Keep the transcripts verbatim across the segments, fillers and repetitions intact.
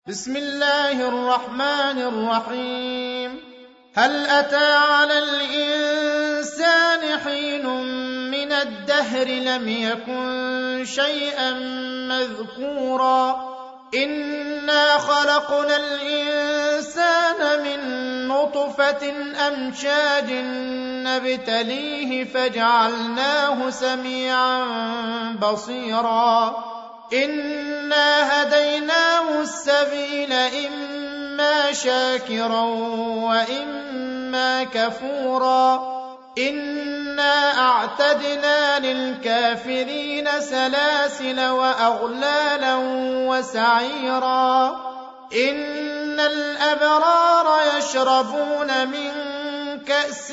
بسم الله الرحمن الرحيم هل أتى على الإنسان حين من الدهر لم يكن شيئا مذكورا إنا خلقنا الإنسان من نطفة أمشاج نبتليه فجعلناه سميعا بصيرا إنا هديناه السبيل إما شاكرا وإما كفورا إنا أعتدنا للكافرين سلاسل وأغلالا وسعيرا إن الأبرار يشربون من كأس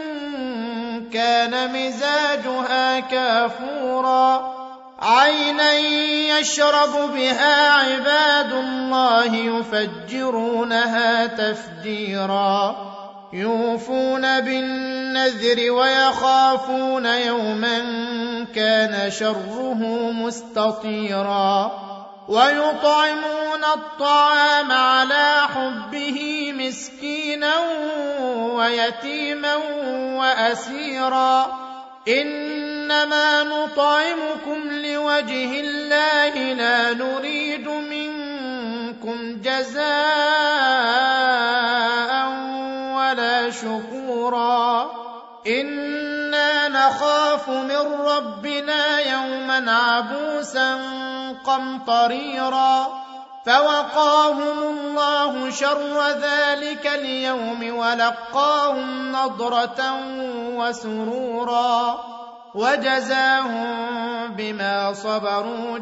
كان مزاجها كافورا عينا يشرب بها عباد الله يفجرونها تفجيرا يوفون بالنذر ويخافون يوما كان شره مستطيرا ويطعمون الطعام على حبه مسكينا ويتيما وأسيرا إنما نطعمكم لوجه الله لا نريد منكم جزاء ولا شكورا إنا نخاف من ربنا يوما عبوسا قمطريرا فوقاهم الله شر ذلك اليوم ولقاهم نضرة وسرورا وجزاهم بما صبروا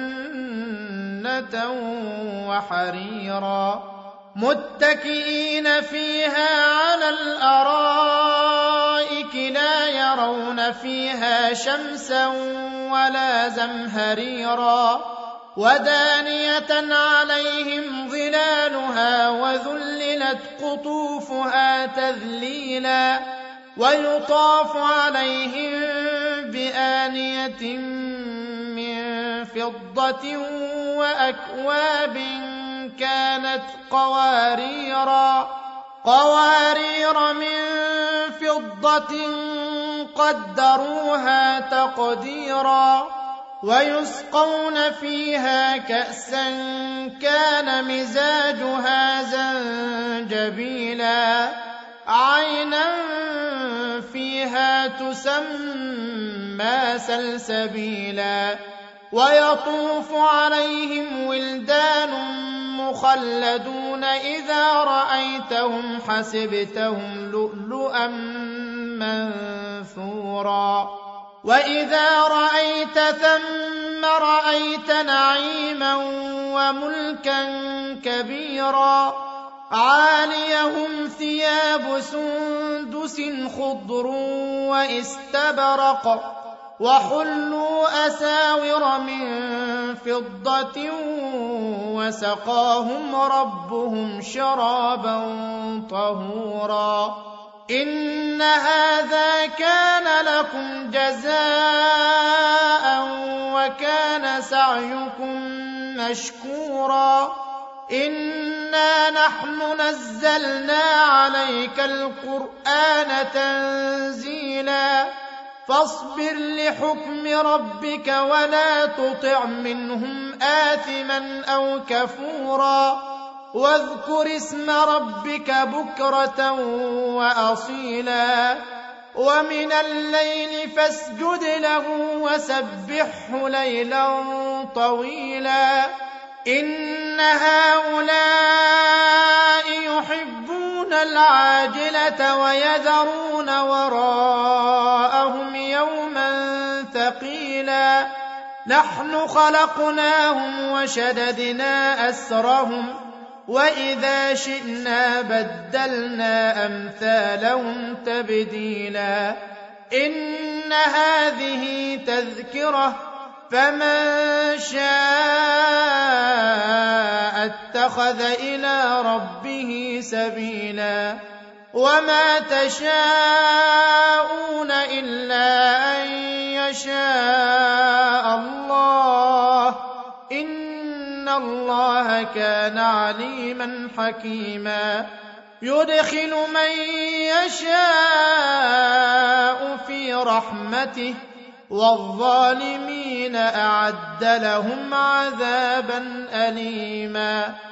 جنة وحريرا متكئين فيها على الأرائك لا يرون فيها شمسا ولا زمهريرا ودانية عليهم ظلالها وذللت قطوفها تذليلا ويطاف عليهم بآنية من فضة وأكواب كانت قواريرا قوارير من فضة قدروها تقديرا ويسقون فيها كأسا كان مزاجها زنجبيلا عينا فيها تسمى سلسبيلا ويطوف عليهم ولدان مخلدون إذا رأيتهم حسبتهم لؤلؤا منثورا وإذا رأيت ثم رأيت نعيما وملكا كبيرا عاليهم ثياب سندس خضر واستبرق وحلوا أساور من فضة وسقاهم ربهم شرابا طهورا إن هذا كان لكم جزاء وكان سعيكم مشكورا إنا نحن نزلنا عليك القرآن تنزيلا فاصبر لحكم ربك ولا تطع منهم آثما أو كفورا واذكر اسم ربك بكرة وأصيلا ومن الليل فاسجد له وسبحه ليلا طويلا إن هؤلاء يحبون العاجلة ويذرون وراءهم يوما ثقيلا نحن خلقناهم وشددنا أسرهم وإذا شئنا بدلنا أمثالهم تبديلا إن هذه تذكرة فمن شاء اتخذ إلى ربه سبيلا وما تشاءون إلا أن يشاء الله إن الله كان عليما حكيما يدخل من يشاء في رحمته والظالمين أعد لهم عذابا أليما